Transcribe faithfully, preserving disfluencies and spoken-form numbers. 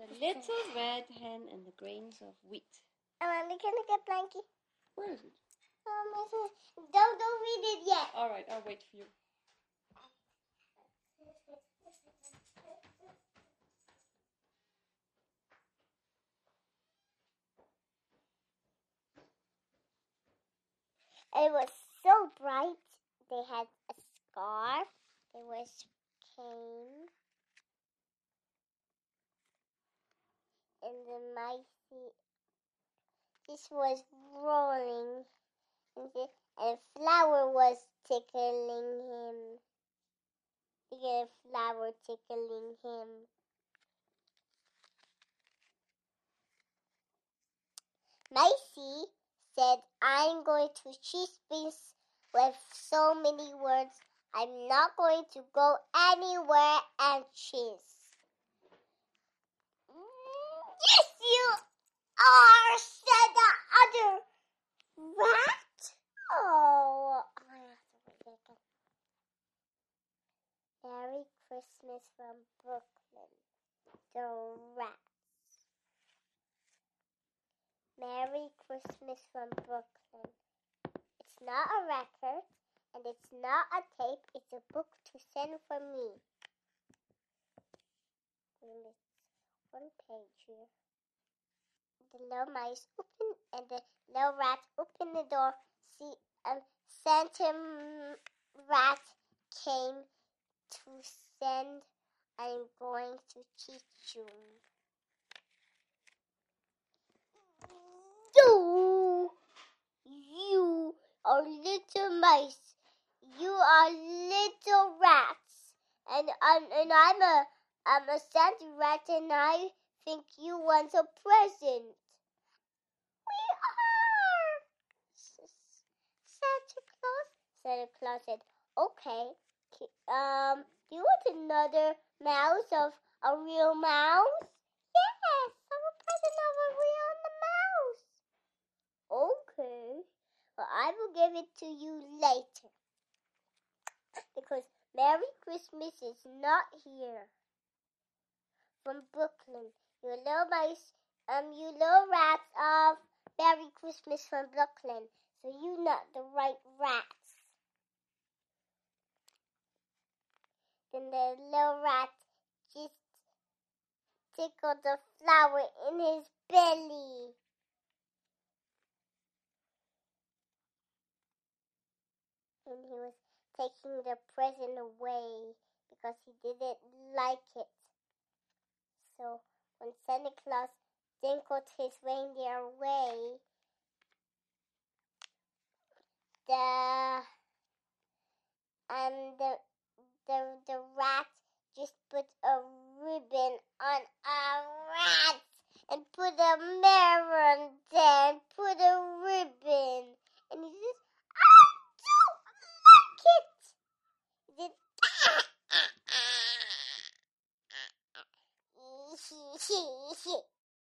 little red hen and the grains of wheat. Um, can I get blankie? Where is it? Um, don't don't read it yet. All right, I'll wait for you. It was so bright. They had a scarf. There was cane. And the mice, this was rolling. And the and flower was tickling him. The flower tickling him. Micey said, I'm going to cheese this with so many words. I'm not going to go anywhere and cheese. Yes, you are, said the other rat. Oh, I have to read it again. Merry Christmas from Brooklyn. The rats. Merry Christmas from Brooklyn. It's not a record, and it's not a tape. It's a book to send for me. And it's one page here. The little mice open, and the little rat opened the door. See, um, Santa Rat came to send. I'm going to teach you. You, you are little mice. You are little rats, and um, and I'm a I'm a Santa rat, and I think you want a present. We are Santa Claus. Santa Claus said, "Okay. Um, do you want another mouse of a real mouse?" Yes, I'm a present of a real mouse. Okay. Well, I will give it to you later. Because Merry Christmas is not here. From Brooklyn. You little mice, um, you little rats of Merry Christmas from Brooklyn. So you not the right rats. Then the little rat just tickled the flower in his belly. And he was taking the present away because he didn't like it. So when Santa Claus dinkled his reindeer away, the and the the the rat just put a ribbon on a rat and put a mirror on there and put a ribbon, and he says, I don't like it. He said,